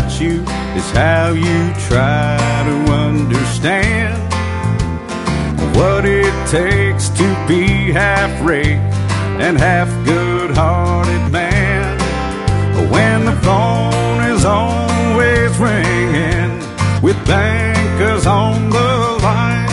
about you is how you try to understand what it takes to be half-raked and half-good-hearted man. When the phone is always ringing with bankers on the line,